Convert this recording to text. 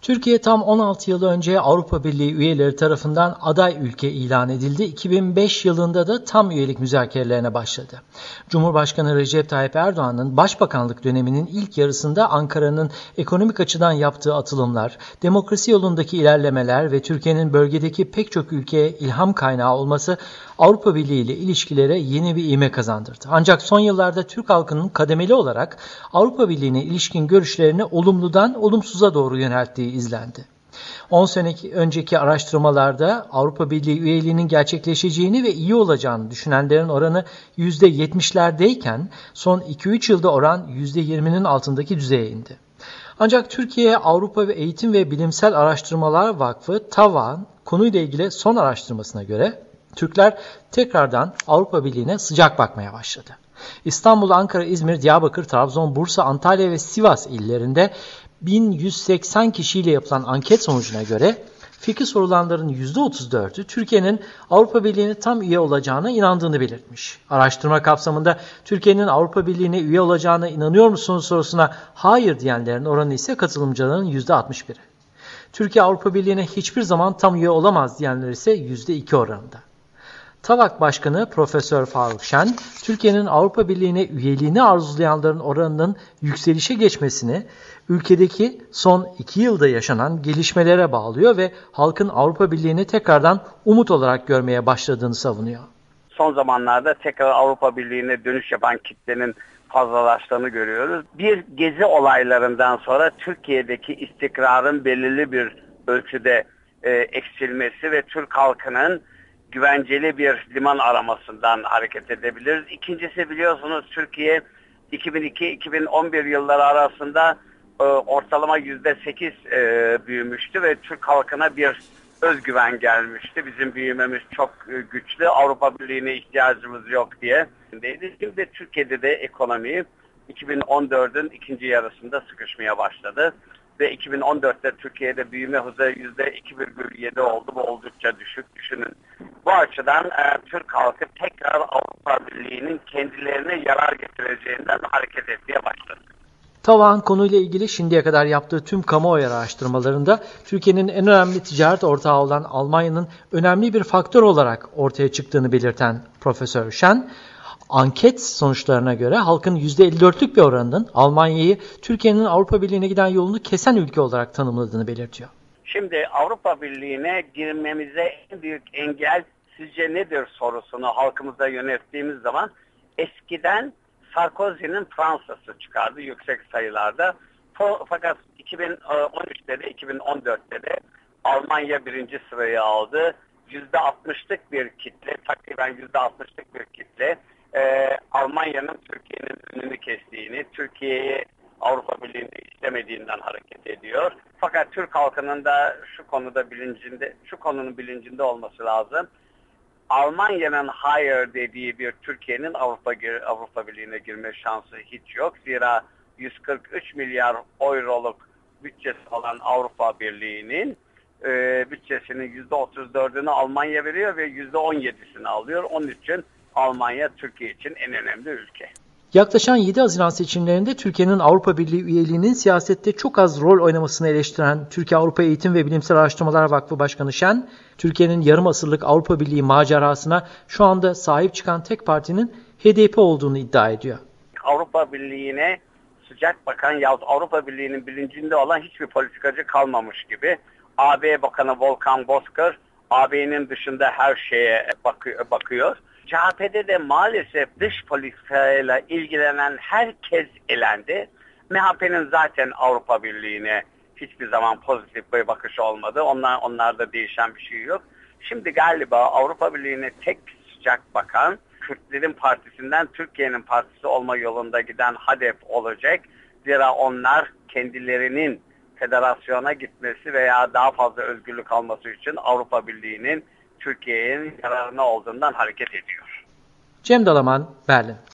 Türkiye tam 16 yıl önce Avrupa Birliği üyeleri tarafından aday ülke ilan edildi. 2005 yılında da tam üyelik müzakerelerine başladı. Cumhurbaşkanı Recep Tayyip Erdoğan'ın başbakanlık döneminin ilk yarısında Ankara'nın ekonomik açıdan yaptığı atılımlar, demokrasi yolundaki ilerlemeler ve Türkiye'nin bölgedeki pek çok ülkeye ilham kaynağı olması Avrupa Birliği ile ilişkilere yeni bir ivme kazandırdı. Ancak son yıllarda Türk halkının kademeli olarak Avrupa Birliği'ne ilişkin görüşlerini olumludan olumsuza doğru yönelttiği izlendi. 10 sene önceki araştırmalarda Avrupa Birliği üyeliğinin gerçekleşeceğini ve iyi olacağını düşünenlerin oranı %70'lerdeyken son 2-3 yılda oran %20'nin altındaki düzeye indi. Ancak Türkiye Avrupa ve Eğitim ve Bilimsel Araştırmalar Vakfı TAVA'nın konuyla ilgili son araştırmasına göre Türkler tekrardan Avrupa Birliği'ne sıcak bakmaya başladı. İstanbul, Ankara, İzmir, Diyarbakır, Trabzon, Bursa, Antalya ve Sivas illerinde 1180 kişiyle yapılan anket sonucuna göre fikri sorulanların %34'ü Türkiye'nin Avrupa Birliği'ne tam üye olacağına inandığını belirtmiş. Araştırma kapsamında Türkiye'nin Avrupa Birliği'ne üye olacağına inanıyor musunuz sorusuna hayır diyenlerin oranı ise katılımcıların %61'i. Türkiye Avrupa Birliği'ne hiçbir zaman tam üye olamaz diyenler ise %2 oranında. TAVAK Başkanı Profesör Faruk Şen, Türkiye'nin Avrupa Birliği'ne üyeliğini arzulayanların oranının yükselişe geçmesini ülkedeki son 2 yılda yaşanan gelişmelere bağlıyor ve halkın Avrupa Birliği'ni tekrardan umut olarak görmeye başladığını savunuyor. Son zamanlarda tekrar Avrupa Birliği'ne dönüş yapan kitlenin fazlalaştığını görüyoruz. Bir gezi olaylarından sonra Türkiye'deki istikrarın belirli bir ölçüde eksilmesi ve Türk halkının güvenceli bir liman aramasından hareket edebiliriz. İkincisi, biliyorsunuz Türkiye 2002-2011 yılları arasında ortalama %8 büyümüştü ve Türk halkına bir özgüven gelmişti. Bizim büyümemiz çok güçlü, Avrupa Birliği'ne ihtiyacımız yok diye. Şimdi Türkiye'de de ekonomi 2014'ün ikinci yarısında sıkışmaya başladı. Ve 2014'te Türkiye'de büyüme hızı %2,7 oldu. Bu oldukça düşük, düşünün. Bu açıdan Türk halkı tekrar Avrupa Birliği'nin kendilerine yarar getireceğinden hareket etmeye başladı. TAVAK'ın konuyla ilgili şimdiye kadar yaptığı tüm kamuoyu araştırmalarında Türkiye'nin en önemli ticaret ortağı olan Almanya'nın önemli bir faktör olarak ortaya çıktığını belirten Profesör Şen, anket sonuçlarına göre halkın %54'lük bir oranının Almanya'yı Türkiye'nin Avrupa Birliği'ne giden yolunu kesen ülke olarak tanımladığını belirtiyor. Şimdi Avrupa Birliği'ne girmemize en büyük engel sizce nedir sorusunu halkımıza yönelttiğimiz zaman eskiden Sarkozy'nin Fransa'sı çıkardı yüksek sayılarda. Fakat 2013'te de 2014'te de Almanya birinci sırayı aldı. %60'lık bir kitle, takriben %60'lık bir kitle Almanya'nın Türkiye'nin önünü kestiğini, Türkiye'yi Avrupa Birliği'nde istemediğinden hareket ediyor. Fakat Türk halkının da şu konunun bilincinde olması lazım. Almanya'nın hayır dediği bir Türkiye'nin Avrupa Birliği'ne girme şansı hiç yok. Zira 143 milyar euroluk bütçesi olan Avrupa Birliği'nin bütçesinin %34'ünü Almanya veriyor ve %17'sini alıyor. Onun için Almanya Türkiye için en önemli ülke. Yaklaşan 7 Haziran seçimlerinde Türkiye'nin Avrupa Birliği üyeliğinin siyasette çok az rol oynamasını eleştiren Türkiye Avrupa Eğitim ve Bilimsel Araştırmalar Vakfı Başkanı Şen, Türkiye'nin yarım asırlık Avrupa Birliği macerasına şu anda sahip çıkan tek partinin HDP olduğunu iddia ediyor. Avrupa Birliği'ne sıcak bakan yahut Avrupa Birliği'nin bilincinde olan hiçbir politikacı kalmamış gibi. AB Bakanı Volkan Bozkır, AB'nin dışında her şeye bakıyor. CHP'de de maalesef dış politikayla ilgilenen herkes elendi. MHP'nin zaten Avrupa Birliği'ne hiçbir zaman pozitif bir bakışı olmadı. Onlarda değişen bir şey yok. Şimdi galiba Avrupa Birliği'ne tek sıcak bakan Kürtlerin partisinden Türkiye'nin partisi olma yolunda giden HDP olacak. Zira onlar kendilerinin federasyona gitmesi veya daha fazla özgürlük alması için Avrupa Birliği'nin Türkiye'nin yararına olduğundan hareket ediyor. Cem Dalaman, Berlin.